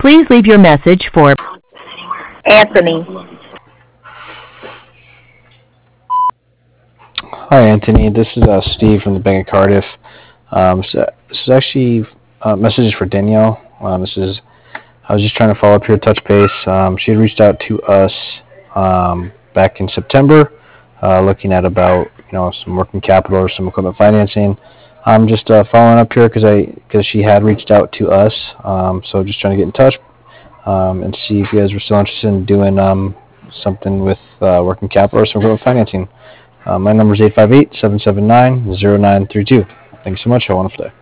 Please leave your message for Anthony. Hi, Anthony. This is Steve from the Bank of Cardiff. So this is actually messages for Danielle. I was just trying to follow up here, touch base. She had reached out to us back in September, looking at about some working capital or some equipment financing. I'm just following up here because she had reached out to us. So just trying to get in touch and see if you guys were still interested in doing something with working capital or some equipment financing. My number is 858-779-0932. Thanks so much. Have a wonderful day.